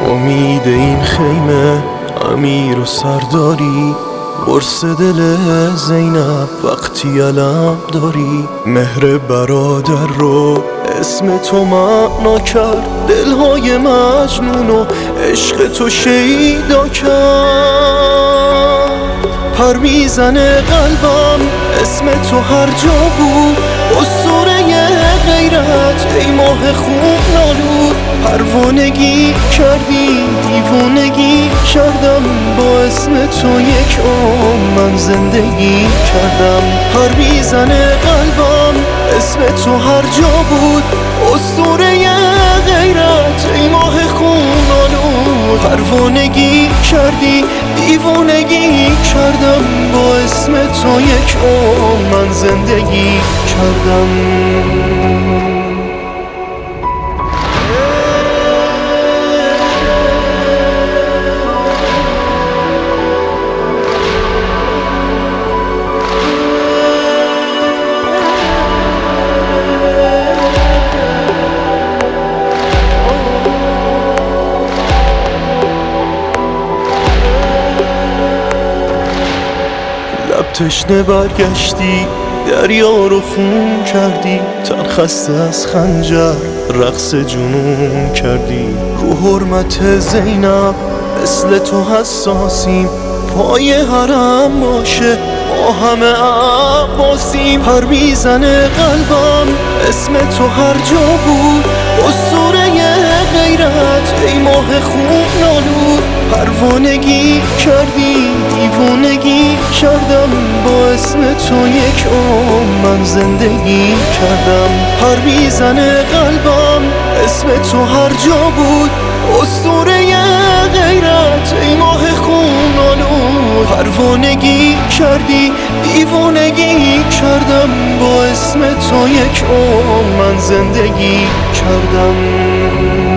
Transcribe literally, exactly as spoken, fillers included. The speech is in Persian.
امید این خیمه امیر و سرداری، قرص دل زینب وقتی علم داری. مهر برادر رو اسم تو معنا کرد، دلهای مجنون و عشق تو شیدا کرد. پر میزنه قلبم اسم تو هر جا بود، اسطوره غیرت ای ماه خون آلود. پروانگی کردی دیوانگی کردم، با اسم تو یک عمر من زندگی کردم. پر میزنه قلبم اسم تو هر جا بود، اسطوره غیرت ای ماه خون آلود. پروانگی کردی دیوانگی کردم، با اسم تو یک عمر من زندگی کردم. تشنه برگشتی دریا رو خون کردی، تن خسته از خنجر رقص جنون کردی. رو حرمت زینب مثل تو حساسیم، پای حرم باشه با همه عباسیم. پر میزنه قلبم اسم تو هر جا بود، اسطوره غیرت ای ماه خون آلود. پروانگی کردی دیوانگی کردم، با اسم تو یک عمر من زندگی کردم. پر میزنه قلبم اسم تو هر جا بود، اسطوره غیرت ای ماه خون آلود. پروانگی کردی دیوانگی کردم، با اسم تو یک عمر من زندگی کردم.